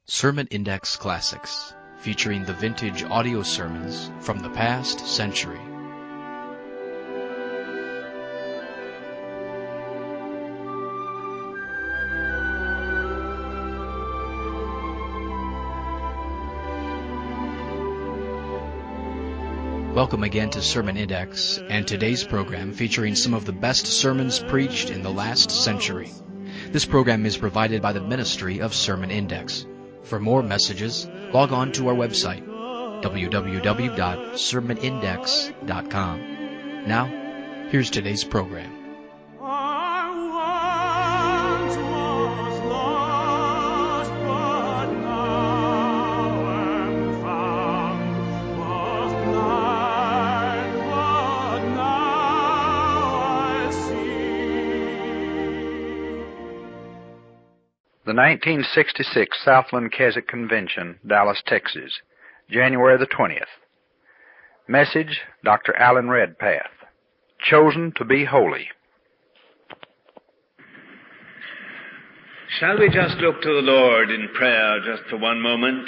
Sermon Index Classics, featuring the vintage audio sermons from the past century. Welcome again to Sermon Index, and today's program featuring some of the best sermons preached in the last century. This program is provided by the Ministry of Sermon Index. For more messages, log on to our website, www.sermonindex.com. Now, here's today's program. The 1966 Southland Keswick Convention, Dallas, Texas, January the 20th. Message, Dr. Alan Redpath. Chosen to be holy. Shall we just look to the Lord in prayer just for one moment?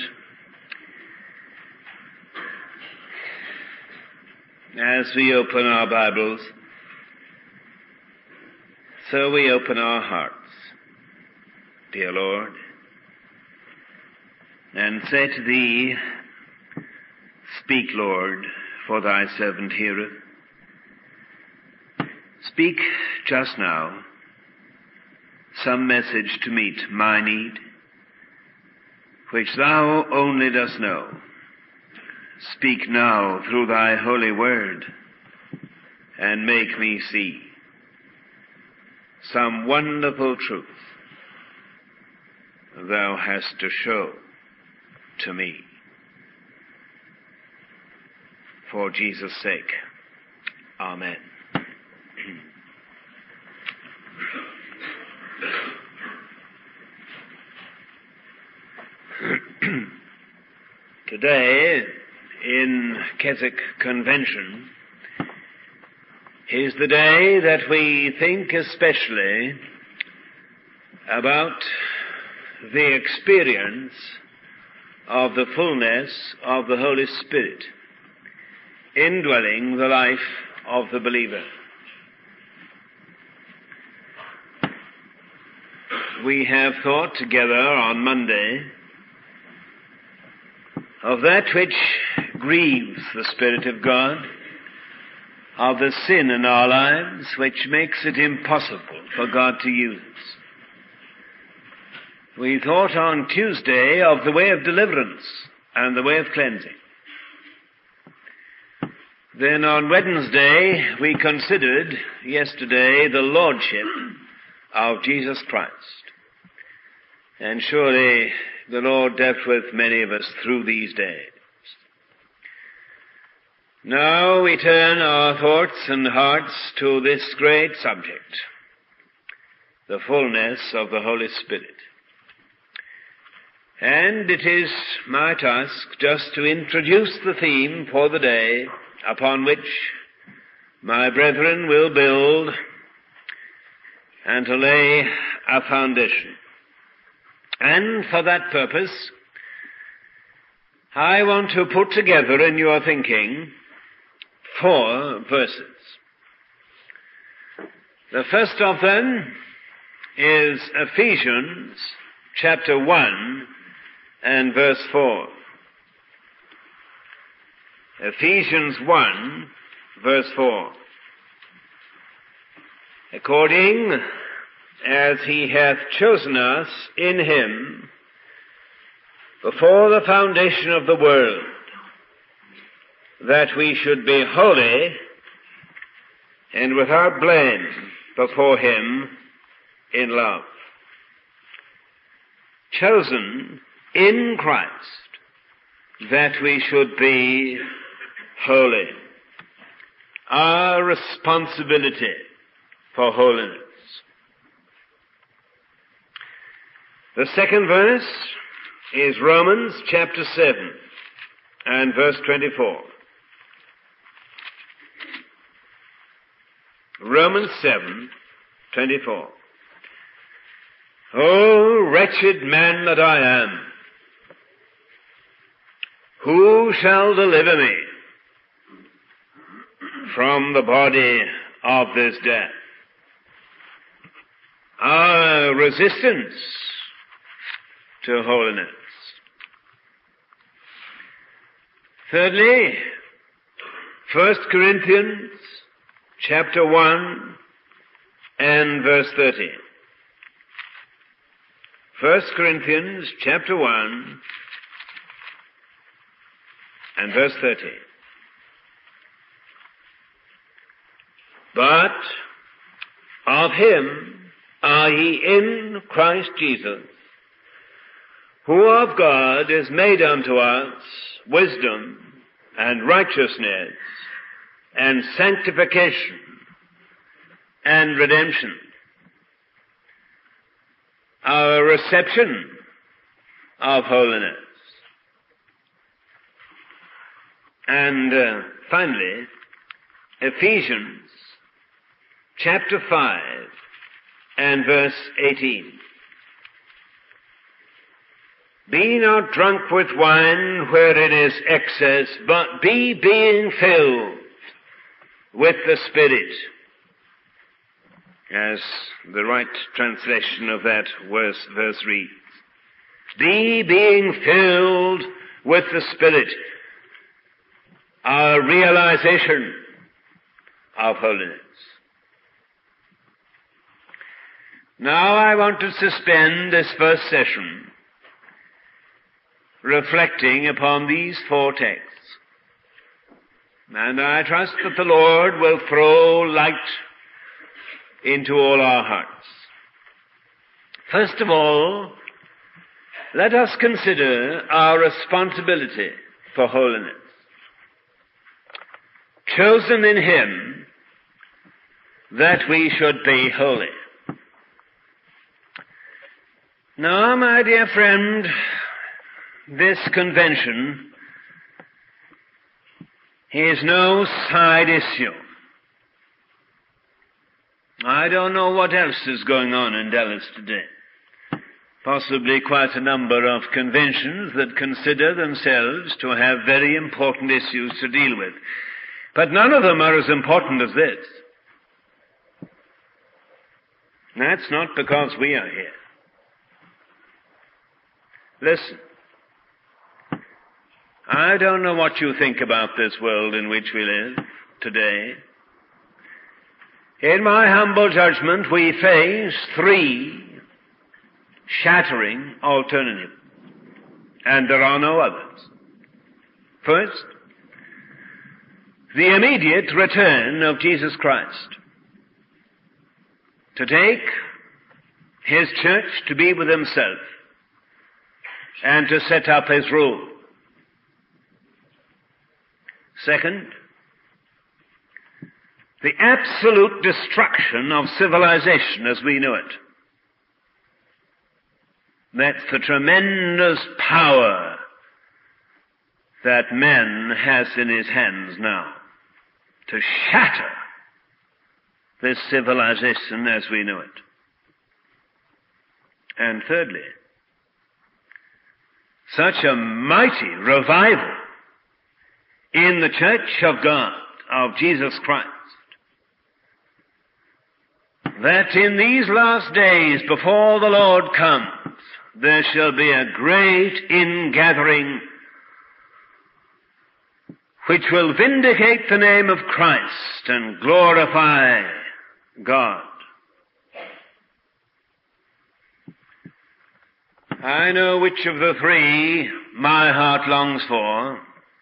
As we open our Bibles, so we open our hearts. Dear Lord, and say to Thee, speak, Lord, for Thy servant heareth. Speak just now some message to meet my need, which Thou only dost know. Speak now through Thy holy word, and make me see some wonderful truth Thou hast to show to me. For Jesus' sake. Amen. Today, in Keswick Convention, is the day that we think especially about the experience of the fullness of the Holy Spirit indwelling the life of the believer. We have thought together on Monday of that which grieves the Spirit of God, of the sin in our lives which makes it impossible for God to use us. We thought on Tuesday of the way of deliverance and the way of cleansing. Then on Wednesday we considered yesterday the Lordship of Jesus Christ. And surely the Lord dealt with many of us through these days. Now we turn our thoughts and hearts to this great subject, the fullness of the Holy Spirit. And it is my task just to introduce the theme for the day upon which my brethren will build and to lay a foundation. And for that purpose, I want to put together in your thinking 4 verses. The first of them is Ephesians chapter 1 and verse 4. Ephesians 1, verse 4. According as He hath chosen us in Him before the foundation of the world, that we should be holy and without blame before Him in love. Chosen in Christ, that we should be holy. Our responsibility for holiness. The second verse is Romans chapter 7 and verse 24. Romans 7, 24. O wretched man that I am, Who shall deliver me from the body of this death? Our resistance to holiness. Thirdly, 1 Corinthians chapter 1 and verse 30. 1 Corinthians chapter 1 and verse 30. But of him are ye in Christ Jesus, who of God is made unto us wisdom and righteousness and sanctification and redemption. Our reception of holiness. And finally, Ephesians chapter 5 and verse 18. Be not drunk with wine wherein is excess, but be being filled with the Spirit. As the right translation of that verse reads. Be being filled with the Spirit. Our realization of holiness. Now I want to suspend this first session reflecting upon these four texts. And I trust that the Lord will throw light into all our hearts. First of all, let us consider our responsibility for holiness. Chosen in Him that we should be holy. Now, my dear friend, this convention is no side issue. I don't know what else is going on in Dallas today. Possibly quite a number of conventions that consider themselves to have very important issues to deal with. But none of them are as important as this. That's not because we are here. Listen. I don't know what you think about this world in which we live today. In my humble judgment, we face three shattering alternatives, and there are no others. First, the immediate return of Jesus Christ to take His church to be with Himself and to set up His rule. Second, the absolute destruction of civilization as we know it. That's the tremendous power that man has in his hands now to shatter this civilization as we know it. And thirdly, such a mighty revival in the church of God, of Jesus Christ, that in these last days before the Lord comes, there shall be a great ingathering which will vindicate the name of Christ and glorify God. I know which of the three my heart longs for.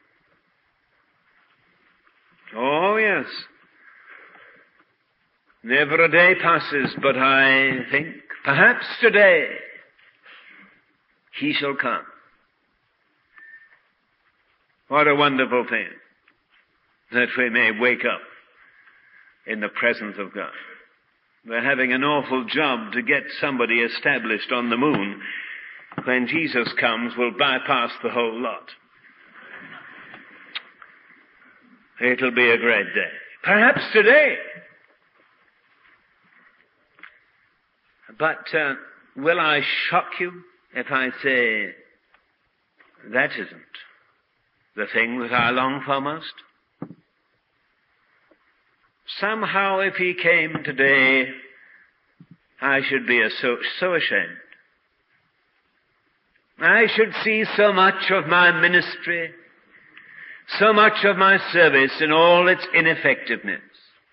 Oh, yes. Never a day passes but I think, perhaps today He shall come. What a wonderful thing that we may wake up in the presence of God. We're having an awful job to get somebody established on the moon. When Jesus comes, we'll bypass the whole lot. It'll be a great day. Perhaps today. But will I shock you if I say that isn't the thing that I long for most? Somehow, if he came today, I should be so ashamed. I should see so much of my ministry, so much of my service in all its ineffectiveness.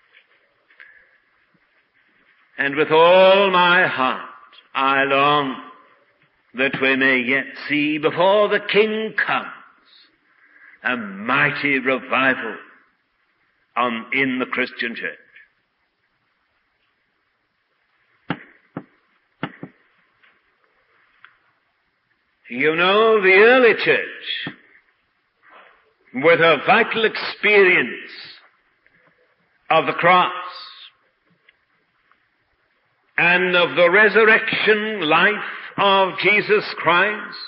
And with all my heart, I long that we may yet see, before the King comes, a mighty revival in the Christian church. You know, the early church, with a vital experience of the cross and of the resurrection life of Jesus Christ,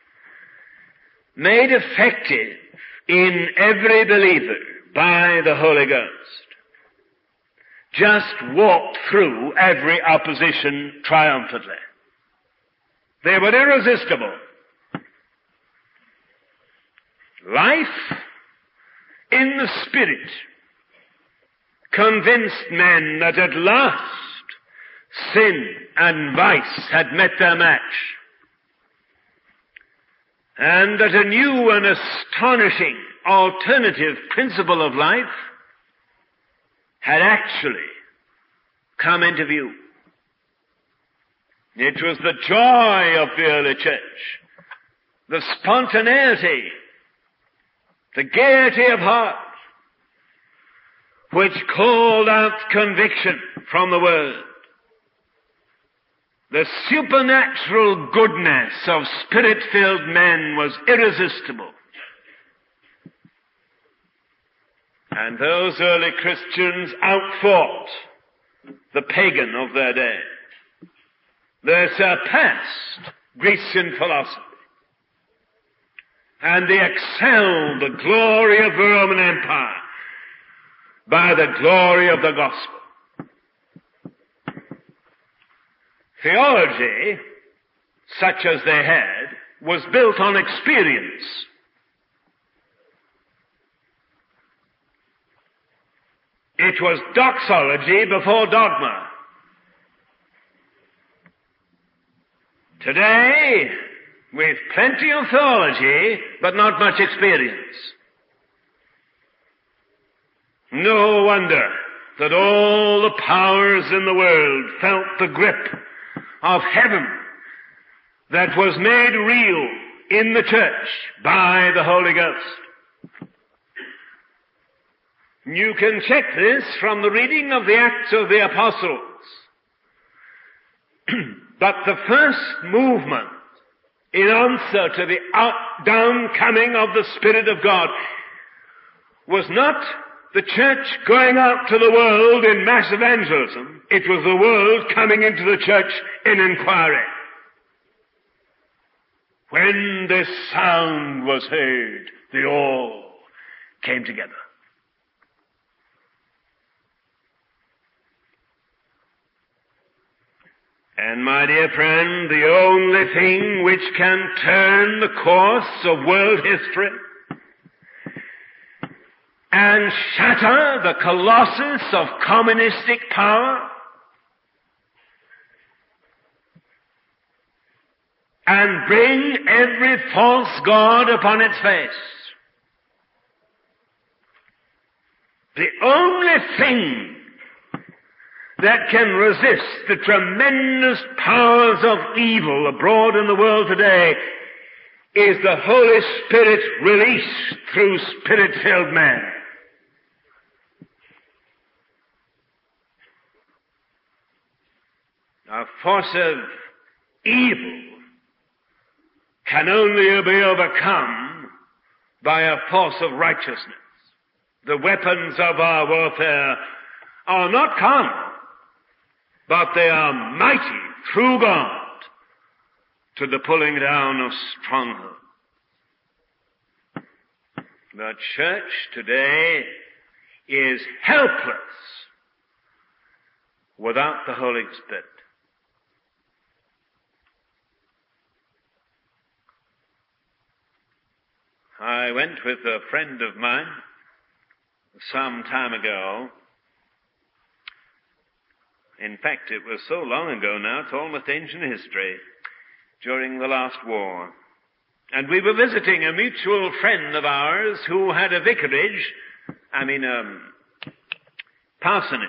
made effective in every believer by the Holy Ghost, just walked through every opposition triumphantly. They were irresistible. Life in the Spirit convinced men that at last sin and vice had met their match, and that a new and astonishing alternative principle of life had actually come into view. It was the joy of the early church, the spontaneity, the gaiety of heart, which called out conviction from the Word. The supernatural goodness of Spirit-filled men was irresistible. And those early Christians outfought the pagan of their day. They surpassed Grecian philosophy. And they excelled the glory of the Roman Empire by the glory of the gospel. Theology, such as they had, was built on experience. It was doxology before dogma. Today, we've plenty of theology, but not much experience. No wonder that all the powers in the world felt the grip of heaven that was made real in the church by the Holy Ghost. You can check this from the reading of the Acts of the Apostles. But the first movement in answer to the downcoming of the Spirit of God was not the church going out to the world in mass evangelism. It was the world coming into the church in inquiry. When this sound was heard, they all came together. And my dear friend, the only thing which can turn the course of world history and shatter the colossus of communistic power and bring every false god upon its face, the only thing that can resist the tremendous powers of evil abroad in the world today is the Holy Spirit released through Spirit-filled men. A force of evil can only be overcome by a force of righteousness. The weapons of our warfare are not carnal, but they are mighty through God to the pulling down of strongholds. The church today is helpless without the Holy Spirit. I went with a friend of mine some time ago. In fact, it was so long ago now, it's almost ancient history, during the last war. And we were visiting a mutual friend of ours who had a vicarage, parsonage,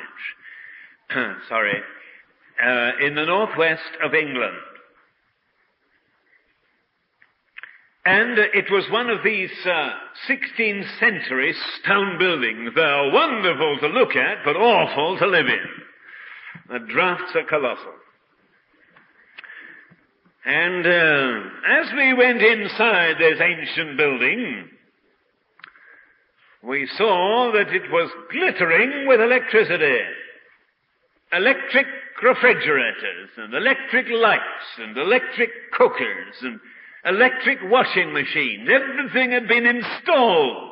in the northwest of England. And it was one of these 16th century stone buildings. They're wonderful to look at, but awful to live in. The drafts are colossal. And as we went inside this ancient building, we saw that it was glittering with electricity. Electric refrigerators and electric lights and electric cookers and electric washing machines. Everything had been installed.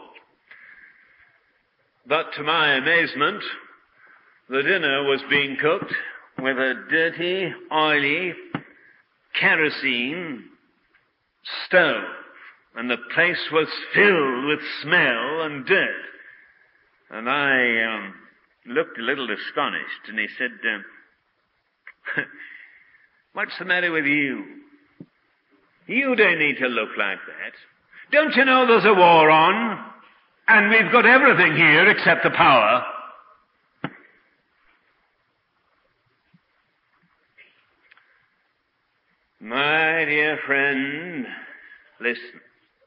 But to my amazement, the dinner was being cooked with a dirty, oily, kerosene stove, and the place was filled with smell and dirt. And I looked a little astonished, and he said, "What's the matter with you? You don't need to look like that. Don't you know there's a war on, and we've got everything here except the power?" My dear friend, listen.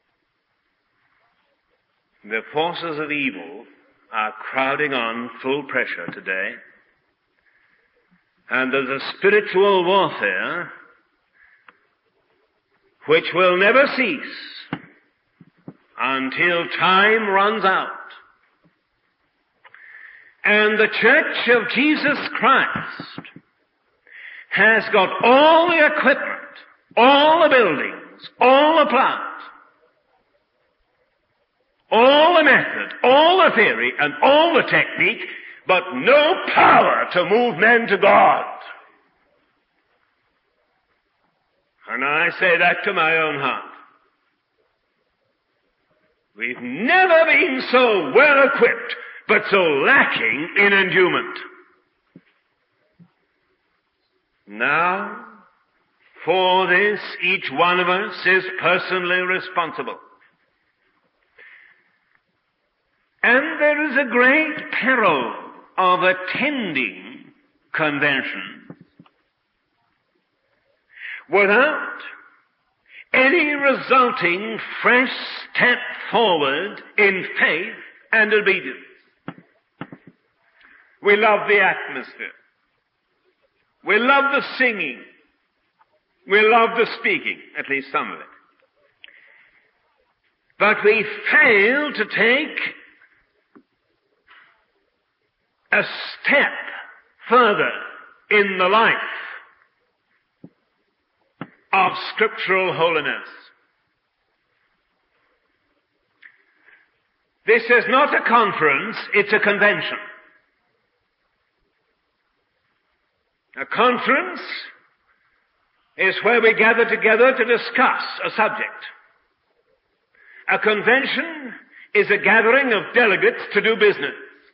The forces of evil are crowding on full pressure today, and there's a spiritual warfare which will never cease until time runs out. And the Church of Jesus Christ has got all the equipment, all the buildings, all the plant, all the method, all the theory, and all the technique, but no power to move men to God. And I say that to my own heart. We've never been so well equipped, but so lacking in endowment. Now, for this, each one of us is personally responsible. And there is a great peril of attending conventions without any resulting fresh step forward in faith and obedience. We love the atmosphere. We love the singing. We love the speaking, at least some of it. But we fail to take a step further in the life of scriptural holiness. This is not a conference, it's a convention. A conference is where we gather together to discuss a subject. A convention is a gathering of delegates to do business.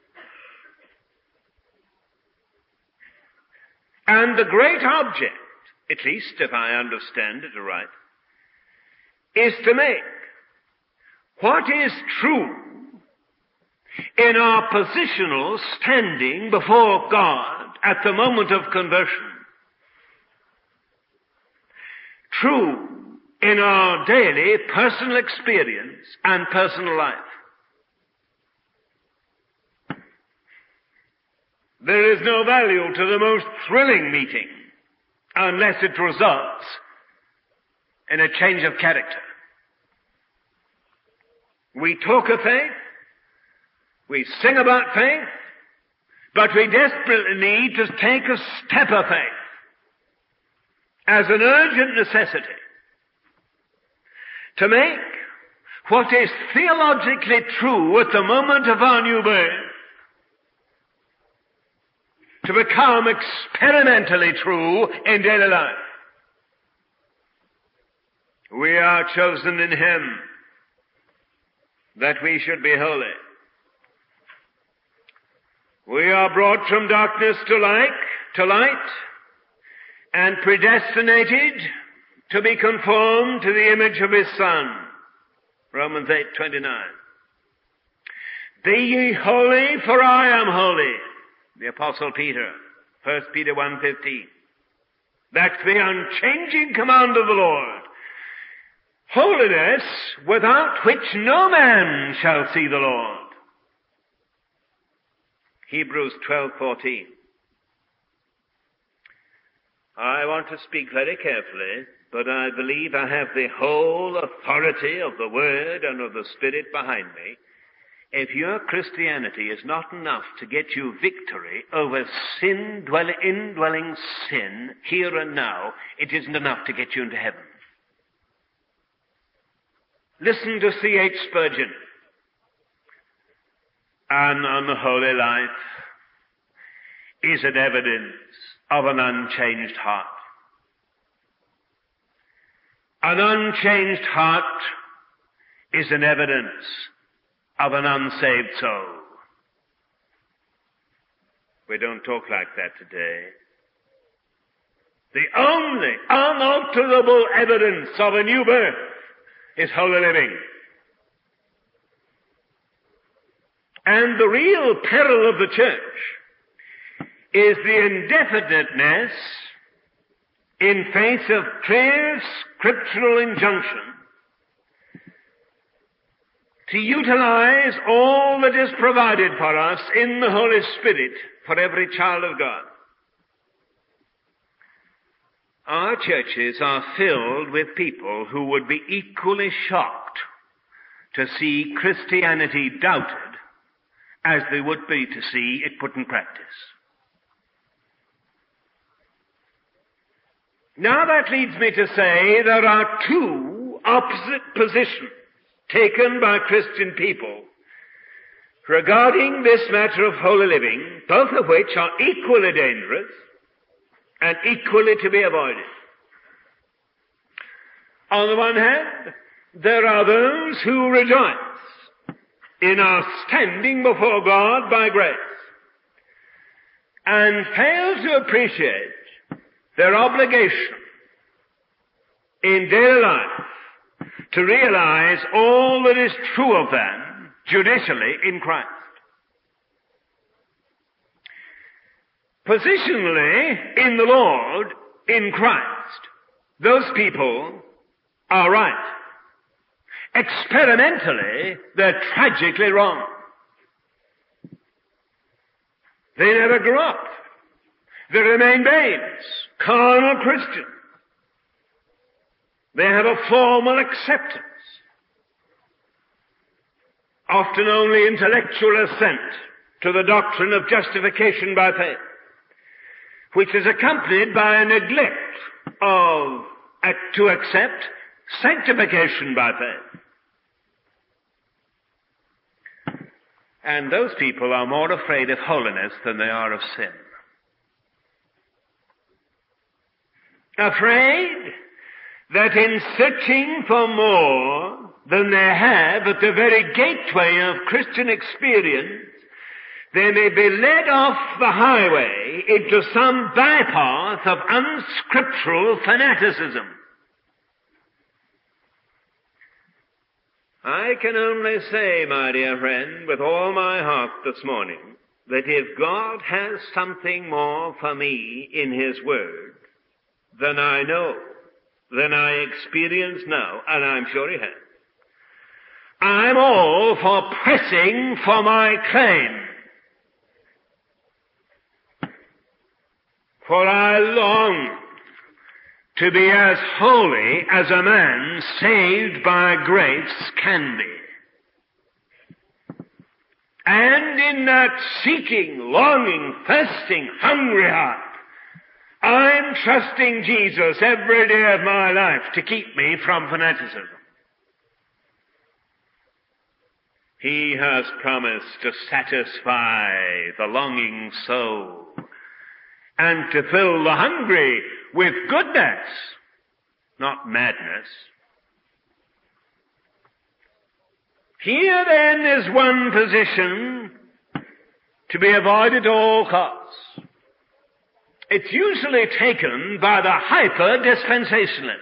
And the great object, at least if I understand it aright, is to make what is true in our positional standing before God at the moment of conversion true in our daily personal experience and personal life. There is no value to the most thrilling meeting unless it results in a change of character. We talk of faith, we sing about faith, but we desperately need to take a step of faith as an urgent necessity to make what is theologically true at the moment of our new birth to become experimentally true in daily life. We are chosen in Him that we should be holy. We are brought from darkness to light, and predestinated to be conformed to the image of His Son. Romans 8:29. Be ye holy, for I am holy. The Apostle Peter, 1 Peter 1:15. That's the unchanging command of the Lord. Holiness, without which no man shall see the Lord. Hebrews 12:14. I want to speak very carefully, but I believe I have the whole authority of the Word and of the Spirit behind me. If your Christianity is not enough to get you victory over indwelling sin here and now, it isn't enough to get you into heaven. Listen to C.H. Spurgeon. An unholy life is an evidence of an unchanged heart. An unchanged heart is an evidence of an unsaved soul. We don't talk like that today. The only unalterable evidence of a new birth is holy living. And the real peril of the church is the indefiniteness in face of clear scriptural injunction to utilize all that is provided for us in the Holy Spirit for every child of God. Our churches are filled with people who would be equally shocked to see Christianity doubted as they would be to see it put in practice. Now that leads me to say there are two opposite positions taken by Christian people regarding this matter of holy living, both of which are equally dangerous and equally to be avoided. On the one hand, there are those who rejoice in our standing before God by grace and fail to appreciate their obligation in daily life to realize all that is true of them judicially in Christ. Positionally in the Lord, in Christ, those people are right. Experimentally, they're tragically wrong. They never grew up. They remain babes, carnal Christians. They have a formal acceptance, often only intellectual assent to the doctrine of justification by faith, which is accompanied by a neglect to accept sanctification by faith. And those people are more afraid of holiness than they are of sin. Afraid that in searching for more than they have at the very gateway of Christian experience, they may be led off the highway into some bypath of unscriptural fanaticism. I can only say, my dear friend, with all my heart this morning, that if God has something more for me in His Word than I know, than I experience now, and I'm sure He has, I'm all for pressing for my claim. For I long to be as holy as a man saved by grace can be. And in that seeking, longing, thirsting, hungry heart, I'm trusting Jesus every day of my life to keep me from fanaticism. He has promised to satisfy the longing soul and to fill the hungry with goodness, not madness. Here then is one position to be avoided at all costs. It's usually taken by the hyper-dispensationalist.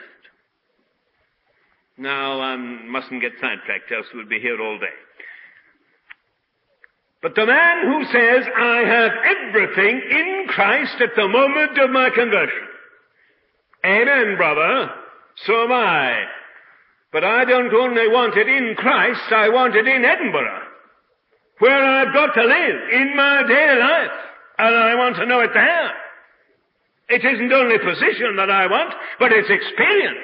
Now, I mustn't get sidetracked, else we'll be here all day. But the man who says, I have everything in Christ at the moment of my conversion. Amen, brother. So am I. But I don't only want it in Christ, I want it in Edinburgh, where I've got to live in my daily life, and I want to know it there. It isn't only position that I want, but it's experience.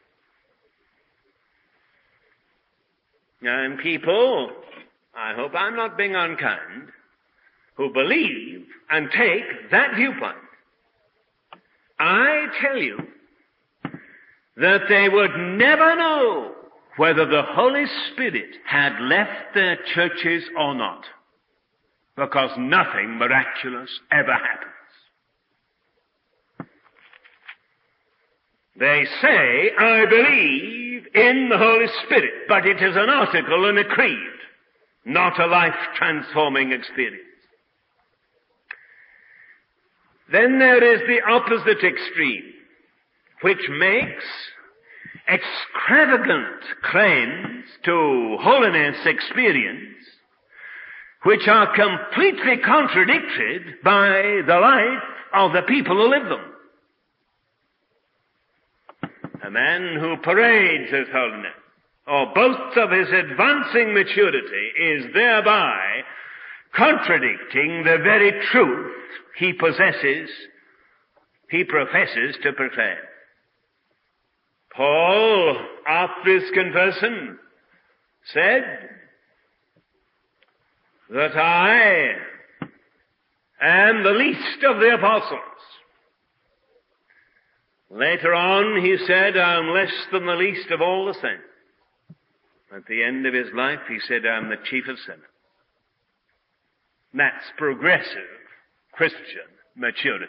And people, I hope I'm not being unkind, who believe and take that viewpoint, I tell you that they would never know whether the Holy Spirit had left their churches or not, because nothing miraculous ever happens. They say, I believe in the Holy Spirit, but it is an article and a creed, not a life-transforming experience. Then there is the opposite extreme, which makes extravagant claims to holiness experience, which are completely contradicted by the life of the people who live them. A man who parades his holiness, or boasts of his advancing maturity, is thereby contradicting the very truth he professes to proclaim. Paul, after his conversion, said that I am the least of the apostles. Later on, he said, I am less than the least of all the saints. At the end of his life, he said, I am the chief of sinners. That's progressive Christian maturity.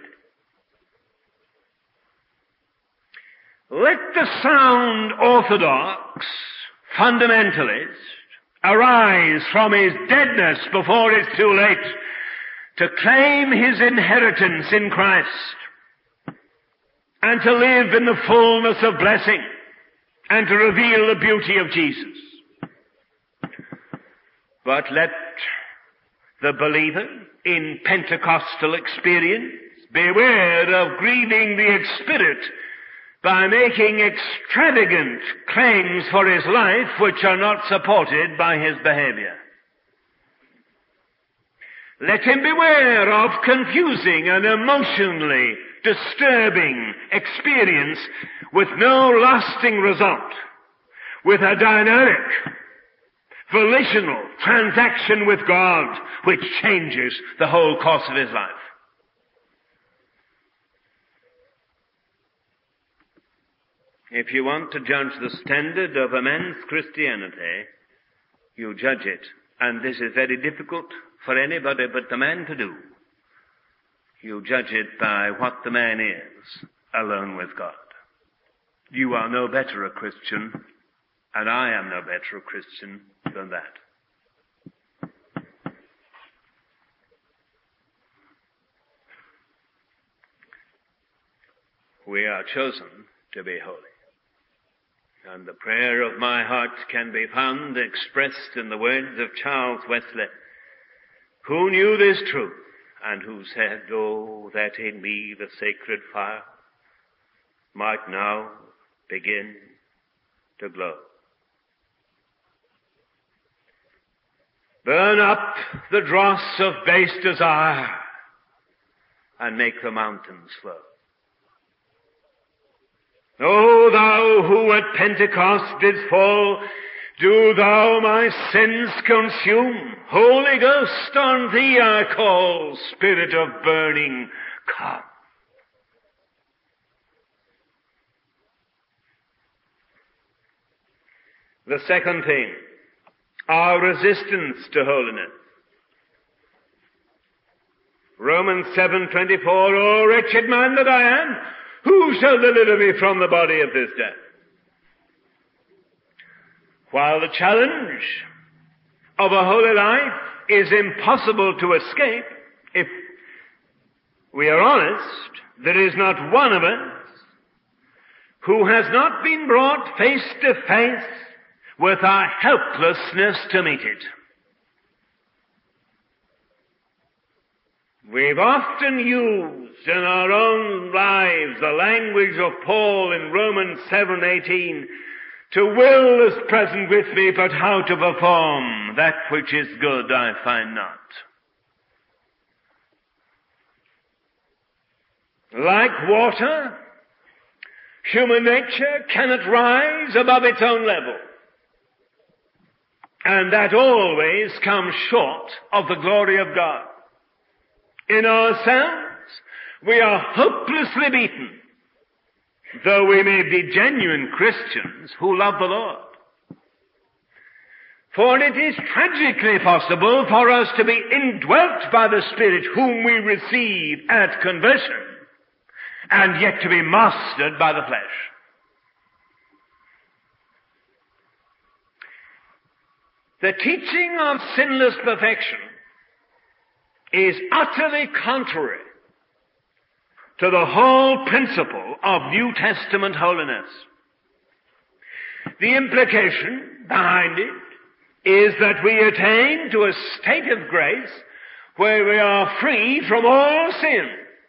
Let the sound orthodox fundamentalist arise from his deadness before it's too late to claim his inheritance in Christ and to live in the fullness of blessing and to reveal the beauty of Jesus. But let the believer in Pentecostal experience beware of grieving the Spirit by making extravagant claims for his life which are not supported by his behavior. Let him beware of confusing an emotionally disturbing experience with no lasting result, with a dynamic, volitional transaction with God which changes the whole course of his life. If you want to judge the standard of a man's Christianity, you judge it. And this is very difficult for anybody but the man to do. You judge it by what the man is, alone with God. You are no better a Christian, and I am no better a Christian than that. We are chosen to be holy. And the prayer of my heart can be found expressed in the words of Charles Wesley, who knew this truth and who said, oh, that in me the sacred fire might now begin to glow. Burn up the dross of base desire and make the mountains flow. O thou who at Pentecost didst fall, do thou my sins consume. Holy Ghost, on thee I call, Spirit of burning, come. The second thing, our resistance to holiness. Romans 7:24, O wretched man that I am, who shall deliver me from the body of this death? While the challenge of a holy life is impossible to escape. If we are honest, there is not one of us who has not been brought face to face with our helplessness to meet it. We've often used in our own lives the language of Paul in Romans 7:18, to will is present with me, but how to perform that which is good I find not. Like water, human nature cannot rise above its own level. And that always comes short of the glory of God. In ourselves, we are hopelessly beaten, though we may be genuine Christians who love the Lord. For it is tragically possible for us to be indwelt by the Spirit whom we receive at conversion, and yet to be mastered by the flesh. The teaching of sinless perfection is utterly contrary to the whole principle of New Testament holiness. The implication behind it is that we attain to a state of grace where we are free from all sin.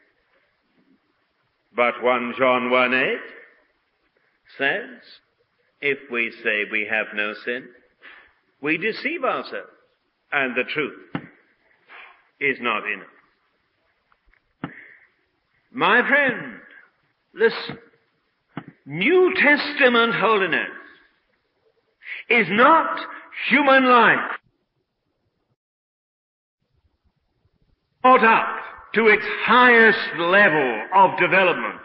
But 1 John 1:8 says, if we say we have no sin, we deceive ourselves, and the truth is not in us. My friend, listen. New Testament holiness is not human life brought up to its highest level of development,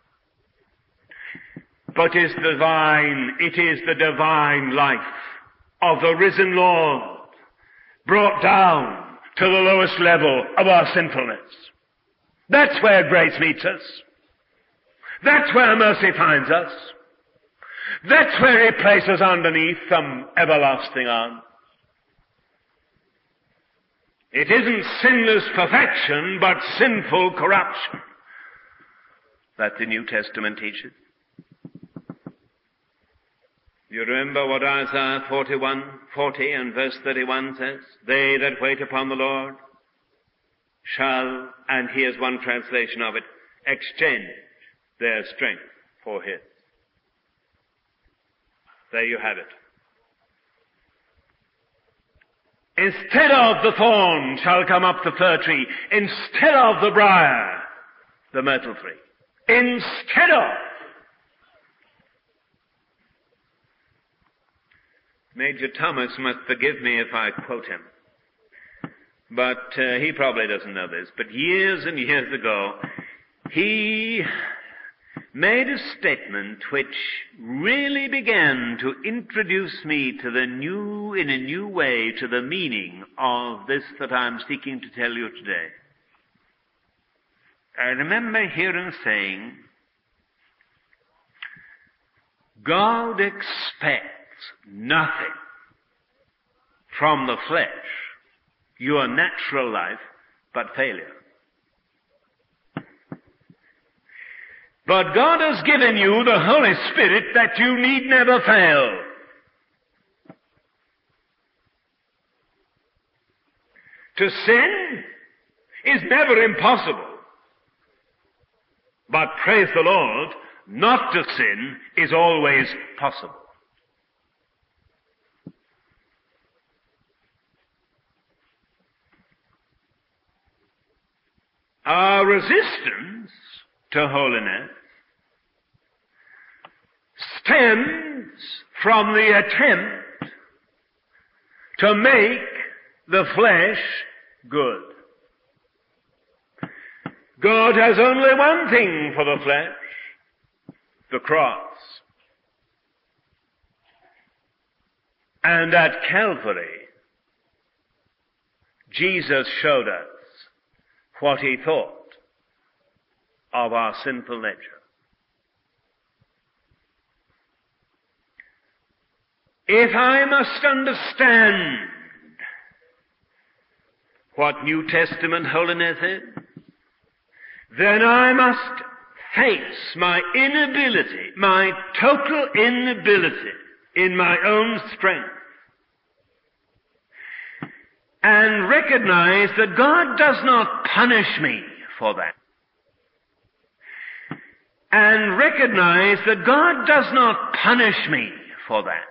but is divine. It is the divine life of the risen Lord brought down to the lowest level of our sinfulness. That's where grace meets us. That's where mercy finds us. That's where He places underneath some everlasting arm. It isn't sinless perfection, but sinful corruption that the New Testament teaches. You remember what Isaiah 40 and verse 31 says? They that wait upon the Lord shall, and here's one translation of it, exchange their strength for His. There you have it. Instead of the thorn shall come up the fir tree. Instead of the briar, the myrtle tree. Instead of. Major Thomas must forgive me if I quote him. But he probably doesn't know this. But years and years ago, he made a statement which really began to introduce me to in a new way, to the meaning of this that I'm seeking to tell you today. I remember hearing saying, God expects nothing from the flesh, your natural life, but failure. But God has given you the Holy Spirit that you need never fail. To sin is never impossible. But praise the Lord, not to sin is always possible. Our resistance to holiness stems from the attempt to make the flesh good. God has only one thing for the flesh, the cross. And at Calvary, Jesus showed us what He thought of our sinful nature. If I must understand what New Testament holiness is, then I must face my inability, my total inability in my own strength, and recognize that God does not punish me for that. And recognize that God does not punish me for that.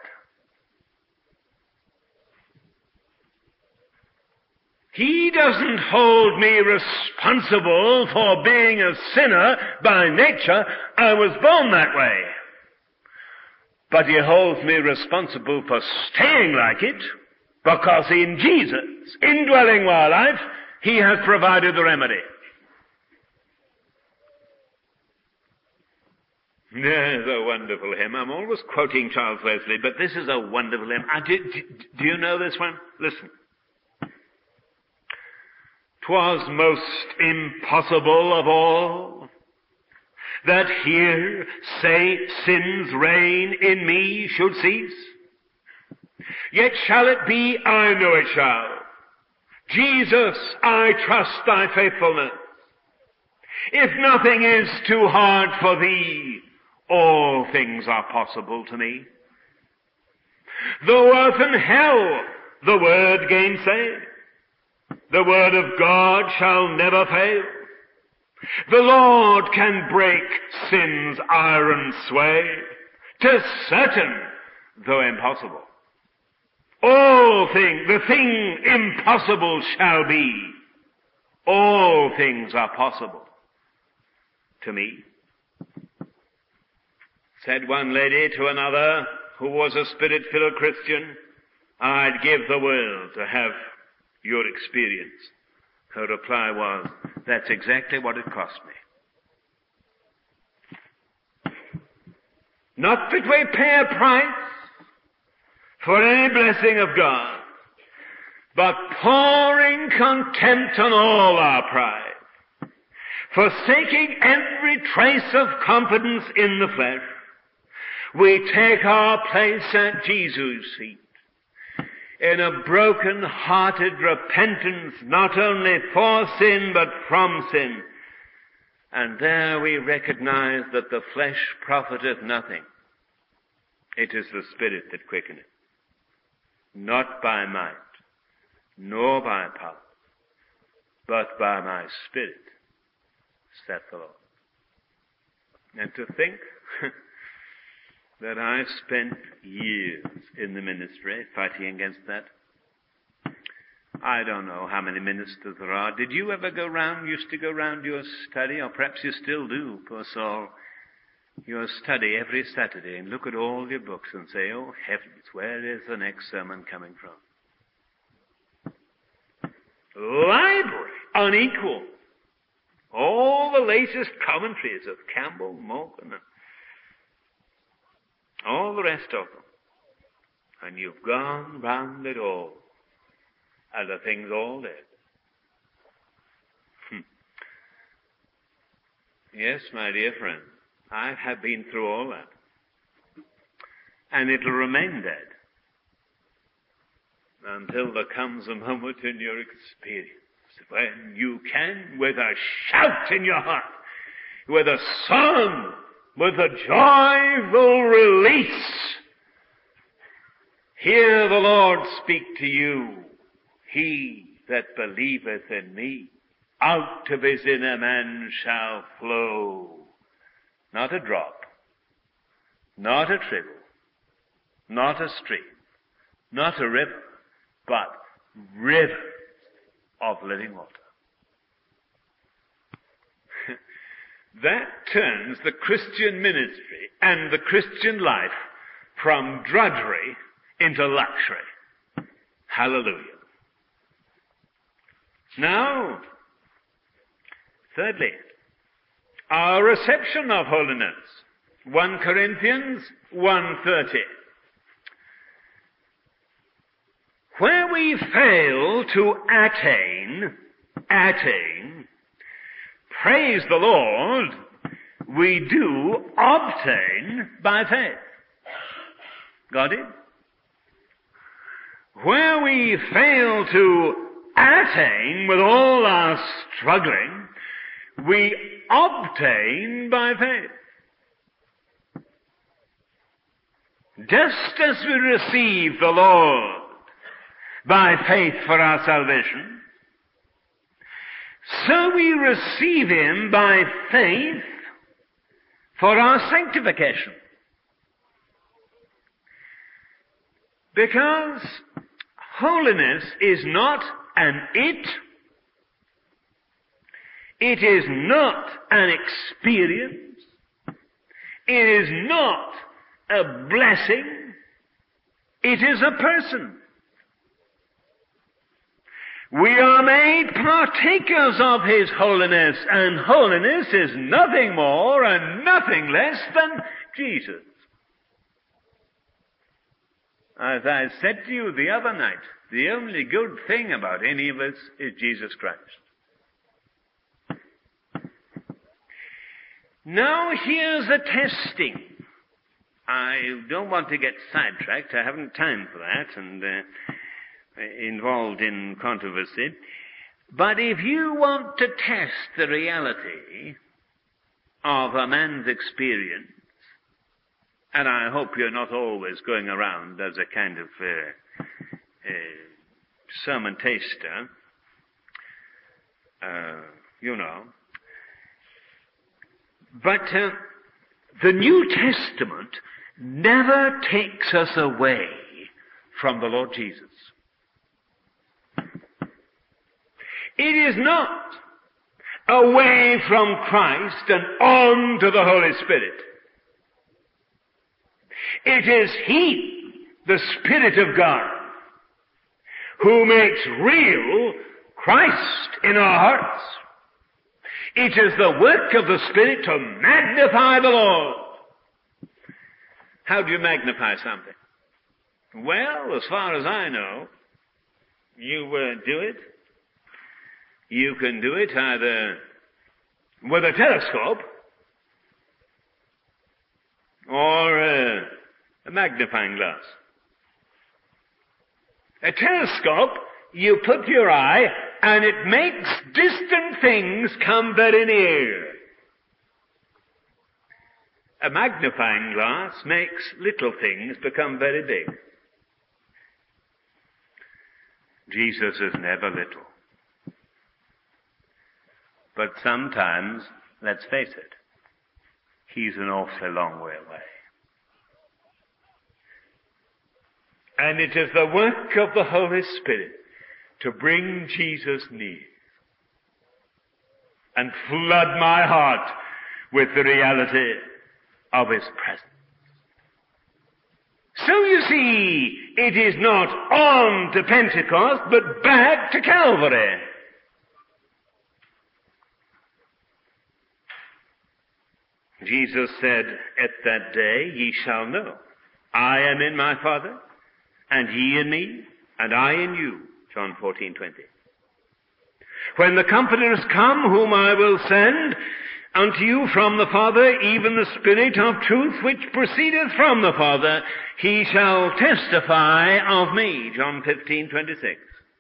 He doesn't hold me responsible for being a sinner by nature. I was born that way. But He holds me responsible for staying like it, because in Jesus, indwelling my life, He has provided the remedy. There's a wonderful hymn. I'm always quoting Charles Wesley, but this is a wonderful hymn. Do you know this one? Listen. 'Twas most impossible of all that here, say, sin's reign in me should cease. Yet shall it be, I know it shall. Jesus, I trust thy faithfulness. If nothing is too hard for thee, all things are possible to me. Though earth and hell the word gainsay, the word of God shall never fail. The Lord can break sin's iron sway. 'Tis certain, though impossible. All things, the thing impossible shall be. All things are possible to me. Said one lady to another who was a Spirit-filled Christian, I'd give the world to have your experience. Her reply was, that's exactly what it cost me. Not that we pay a price for any blessing of God, but pouring contempt on all our pride, forsaking every trace of confidence in the flesh, we take our place at Jesus' feet in a broken-hearted repentance, not only for sin, but from sin. And there we recognize that the flesh profiteth nothing. It is the Spirit that quickeneth. Not by might, nor by power, but by my Spirit, saith the Lord. And to think that I've spent years in the ministry fighting against that. I don't know how many ministers there are. Did you ever used to go round your study, or perhaps you still do, poor soul, your study every Saturday and look at all your books and say, oh heavens, where is the next sermon coming from? Library, unequal. All the latest commentaries of Campbell, Morgan, and all the rest of them. And you've gone round it all. And the thing's all dead. Yes, my dear friend, I have been through all that. And it'll remain dead until there comes a moment in your experience when you can, with a shout in your heart, with a song, with a joyful release, hear the Lord speak to you. He that believeth in me, out of his inner man shall flow. Not a drop, not a trickle, not a stream, not a river, but rivers of living water. That turns the Christian ministry and the Christian life from drudgery into luxury. Hallelujah. Now, thirdly, our reception of holiness. 1 Corinthians 1:30. Where we fail to attain, praise the Lord, we do obtain by faith. Got it? Where we fail to attain with all our struggling, we obtain by faith. Just as we receive the Lord by faith for our salvation, so we receive Him by faith for our sanctification. Because holiness is not an it. It is not an experience. It is not a blessing. It is a person. We are made partakers of His holiness, and holiness is nothing more and nothing less than Jesus. As I said to you the other night, the only good thing about any of us is Jesus Christ. Now here's the testing. I don't want to get sidetracked. I haven't time for that and involved in controversy. But if you want to test the reality of a man's experience, and I hope you're not always going around as a kind of sermon taster, But the New Testament never takes us away from the Lord Jesus. It is not away from Christ and on to the Holy Spirit. It is He, the Spirit of God, who makes real Christ in our hearts. It is the work of the Spirit to magnify the Lord. How do you magnify something? Well, as far as I know, you do it. You can do it either with a telescope or a magnifying glass. A telescope, you put your eye and it makes distant things come very near. A magnifying glass makes little things become very big. Jesus is never little. But sometimes, let's face it, He's an awfully long way away. And it is the work of the Holy Spirit to bring Jesus near and flood my heart with the reality of His presence. So you see, it is not on to Pentecost, but back to Calvary. Jesus said, at that day ye shall know, I am in my Father, and ye in me, and I in you. John 14:20. When the Comforter is come, whom I will send unto you from the Father, even the Spirit of truth, which proceedeth from the Father, He shall testify of me. John 15:26.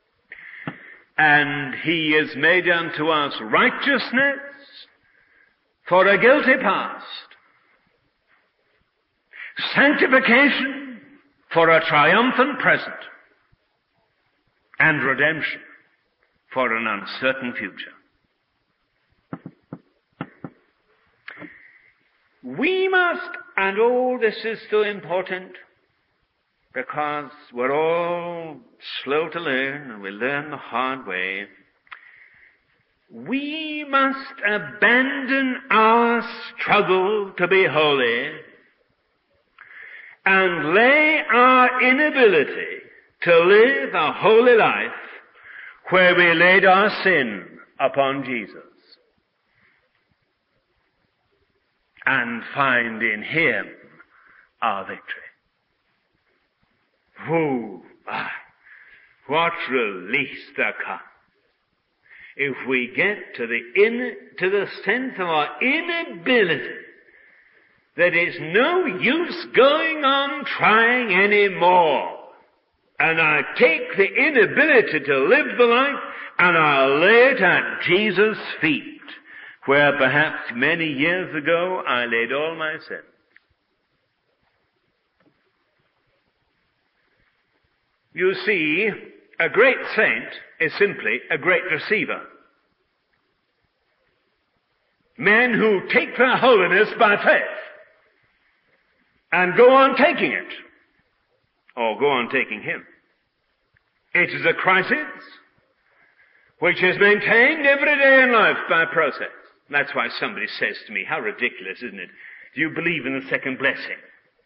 And He is made unto us righteousness for a guilty past, sanctification for a triumphant present, and redemption for an uncertain future. We must, and all this is so important, because we're all slow to learn, and we learn the hard way. We must abandon our struggle to be holy and lay our inability to live a holy life where we laid our sin upon Jesus and find in Him our victory. Oh my, what release there comes if we get to the sense of our inability, that it's no use going on trying any more. And I take the inability to live the life and I lay it at Jesus' feet, where perhaps many years ago I laid all my sins. You see, a great saint is simply a great receiver. Men who take their holiness by faith and go on taking it, or go on taking him. It is a crisis which is maintained every day in life by process. That's why somebody says to me, how ridiculous, isn't it? Do you believe in the second blessing?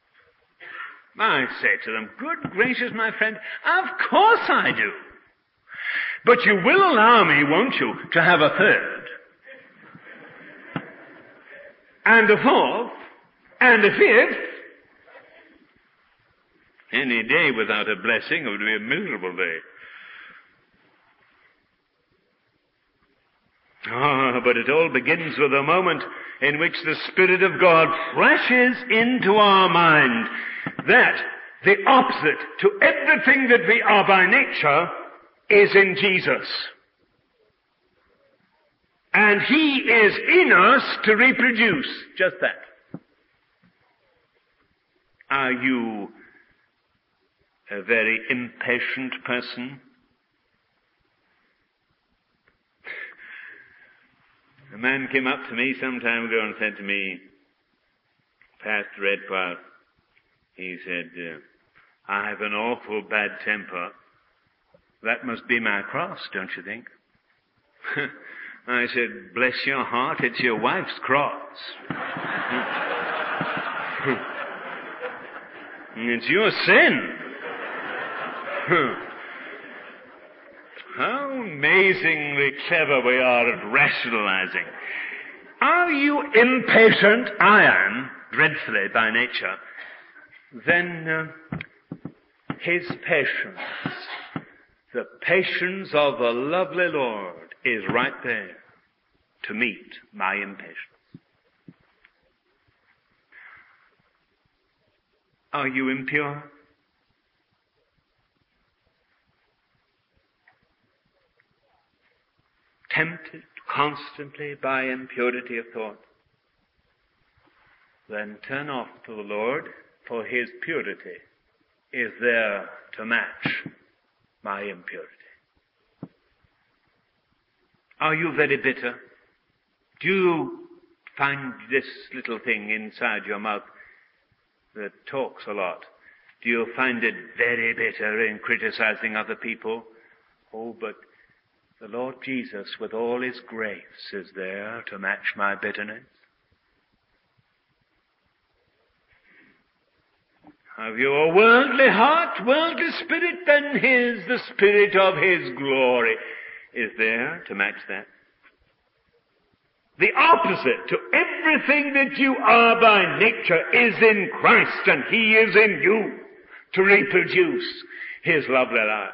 I say to them, good gracious, my friend, of course I do. But you will allow me, won't you, to have a third, and a fourth, and a fifth. Any day without a blessing would be a miserable day. But it all begins with a moment in which the Spirit of God flashes into our mind that the opposite to everything that we are by nature is in Jesus. And He is in us to reproduce just that. Are you a very impatient person? A man came up to me some time ago and said to me, Pastor Redpath, he said, I have an awful bad temper. That must be my cross, don't you think? I said, bless your heart, it's your wife's cross. It's your sin. How amazingly clever we are at rationalizing. Are you impatient? I am, dreadfully by nature. Then His patience, the patience of the lovely Lord, is right there to meet my impatience. Are you impure? Tempted constantly by impurity of thought? Then turn off to the Lord, for His purity is there to match my impurity. Are you very bitter? Do you find this little thing inside your mouth that talks a lot? Do you find it very bitter in criticizing other people? Oh, but the Lord Jesus, with all His grace, is there to match my bitterness. Have you a worldly heart, worldly spirit? Then the Spirit of His glory is there to match that. The opposite to everything that you are by nature is in Christ, and He is in you to reproduce His lovely life.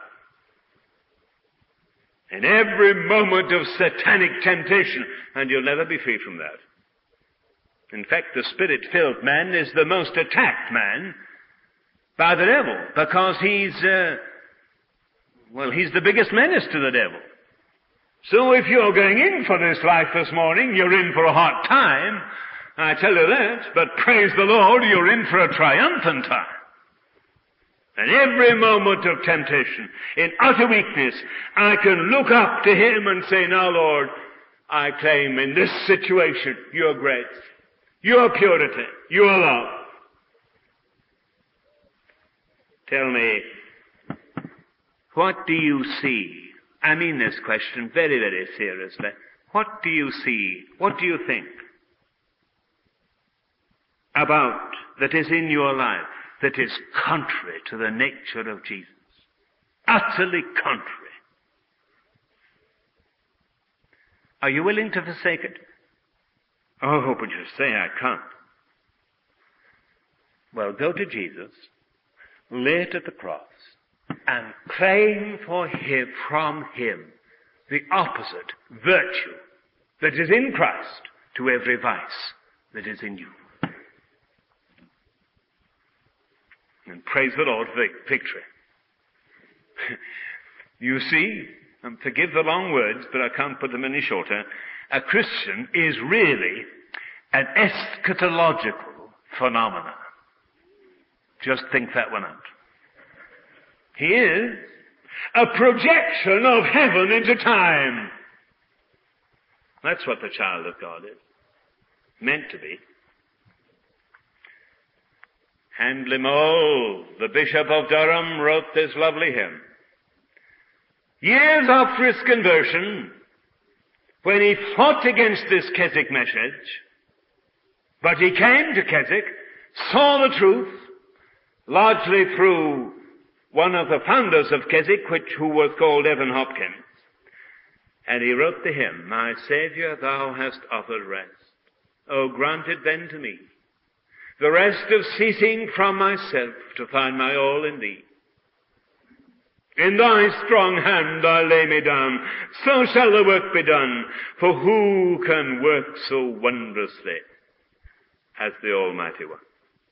In every moment of satanic temptation, and you'll never be free from that. In fact, the Spirit-filled man is the most attacked man by the devil, because he's the biggest menace to the devil. So if you're going in for this life this morning, you're in for a hard time, I tell you that, but praise the Lord, you're in for a triumphant time. And every moment of temptation, in utter weakness, I can look up to Him and say, now Lord, I claim in this situation your grace, your purity, your love. Tell me, what do you see? I mean this question very, very seriously. What do you see? What do you think about that is in your life that is contrary to the nature of Jesus? Utterly contrary. Are you willing to forsake it? Oh, but you say I can't. Well, go to Jesus, lay it at the cross, and claim for Him, from Him, the opposite virtue that is in Christ to every vice that is in you. And praise the Lord for victory. You see, forgive the long words, but I can't put them any shorter. A Christian is really an eschatological phenomenon. Just think that one out. He is a projection of heaven into time. That's what the child of God is. Meant to be. Handley Moule, the Bishop of Durham, wrote this lovely hymn. Years after his conversion, when he fought against this Keswick message, but he came to Keswick, saw the truth, largely through one of the founders of Keswick, who was called Evan Hopkins, and he wrote the hymn, My Saviour, thou hast offered rest. O grant it then to me, the rest of ceasing from myself to find my all in thee. In thy strong hand I lay me down, so shall the work be done, for who can work so wondrously as the Almighty One?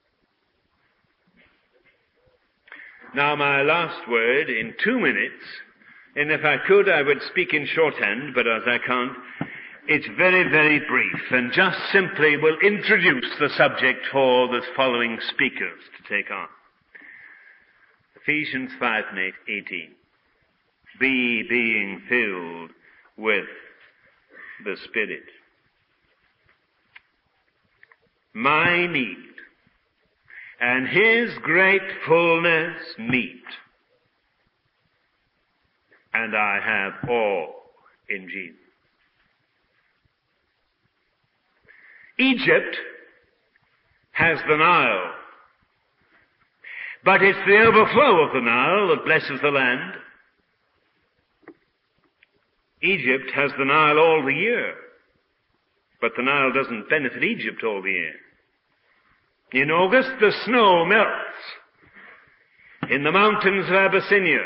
Now my last word in 2 minutes, and if I could I would speak in shorthand, but as I can't, it's very, very brief, and just simply will introduce the subject for the following speakers to take on. Ephesians 5:18. Be being filled with the Spirit. My need and His great fullness meet, and I have all in Jesus. Egypt has the Nile, but it's the overflow of the Nile that blesses the land. Egypt has the Nile all the year, but the Nile doesn't benefit Egypt all the year. In August, the snow melts in the mountains of Abyssinia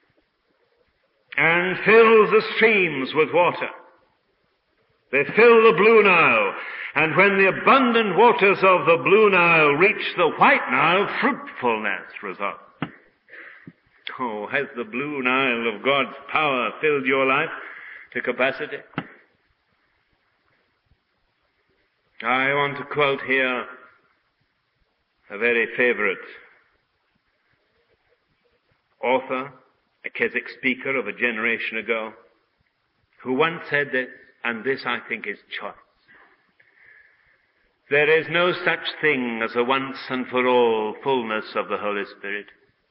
and fills the streams with water. They fill the Blue Nile, and when the abundant waters of the Blue Nile reach the White Nile, fruitfulness results. Oh, has the Blue Nile of God's power filled your life to capacity? I want to quote here a very favorite author, a Keswick speaker of a generation ago, who once said this, and this I think is choice. There is no such thing as a once and for all fullness of the Holy Spirit.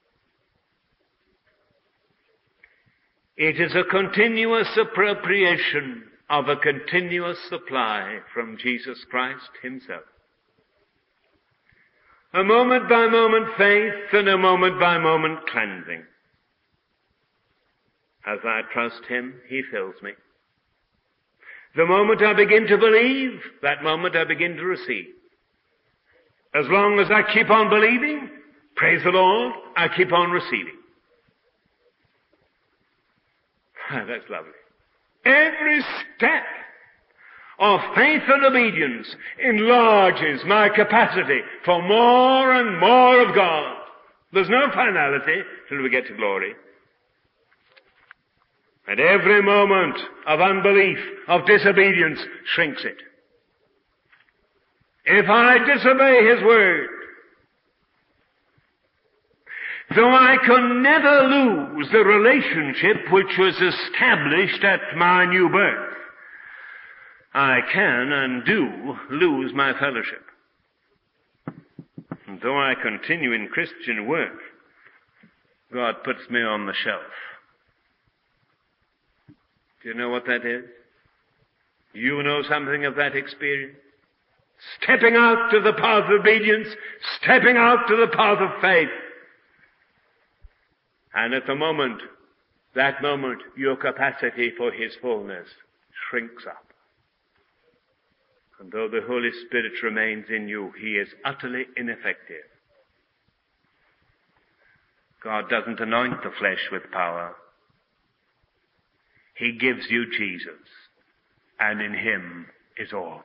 It is a continuous appropriation of a continuous supply from Jesus Christ Himself. A moment by moment faith and a moment by moment cleansing. As I trust Him, He fills me. The moment I begin to believe, that moment I begin to receive. As long as I keep on believing, praise the Lord, I keep on receiving. That's lovely. Every step of faith and obedience enlarges my capacity for more and more of God. There's no finality till we get to glory. And every moment of unbelief, of disobedience, shrinks it. If I disobey His word, though I can never lose the relationship which was established at my new birth, I can and do lose my fellowship. And though I continue in Christian work, God puts me on the shelf. Do you know what that is? You know something of that experience? Stepping out to the path of obedience, stepping out to the path of faith. And at the moment, that moment, your capacity for His fullness shrinks up. And though the Holy Spirit remains in you, He is utterly ineffective. God doesn't anoint the flesh with power. He gives you Jesus, and in Him is all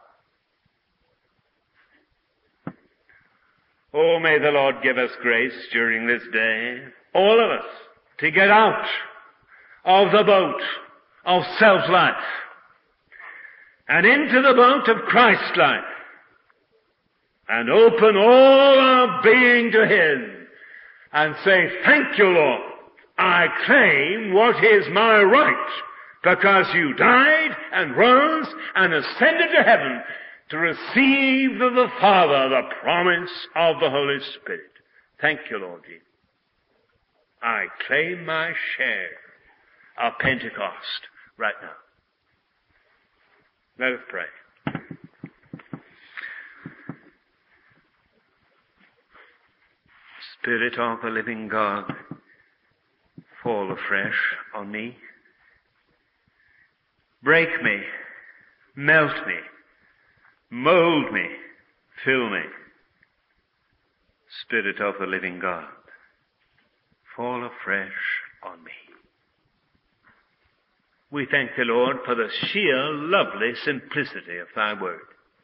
power. Oh, may the Lord give us grace during this day, all of us, to get out of the boat of self-life and into the boat of Christ life and open all our being to His and say, thank you, Lord. I claim what is my right because you died and rose and ascended to heaven to receive of the Father the promise of the Holy Spirit. Thank you, Lord Jesus. I claim my share of Pentecost right now. Let us pray. Spirit of the living God, fall afresh on me. Break me, melt me, mold me, fill me. Spirit of the living God, fall afresh on me. We thank Thee, Lord, for the sheer lovely simplicity of Thy word.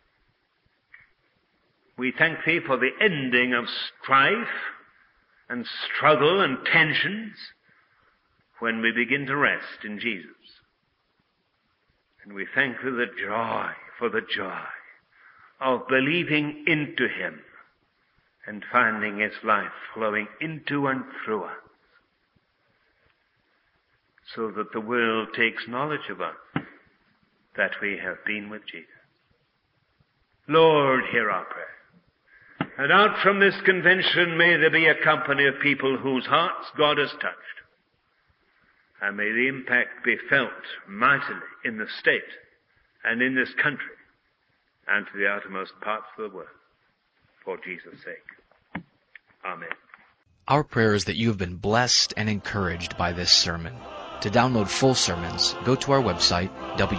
We thank Thee for the ending of strife and struggle and tensions when we begin to rest in Jesus. And we thank Thee for the joy of believing into Him and finding His life flowing into and through us, so that the world takes knowledge of us, that we have been with Jesus. Lord, hear our prayer. And out from this convention may there be a company of people whose hearts God has touched. And may the impact be felt mightily in the state and in this country and to the outermost parts of the world. For Jesus' sake. Amen. Our prayer is that you have been blessed and encouraged by this sermon. To download full sermons, go to our website,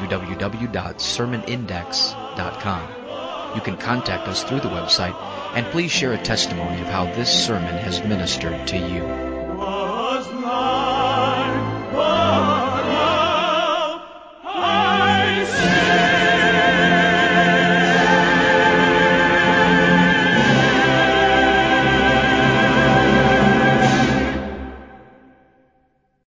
www.sermonindex.com. You can contact us through the website, and please share a testimony of how this sermon has ministered to you.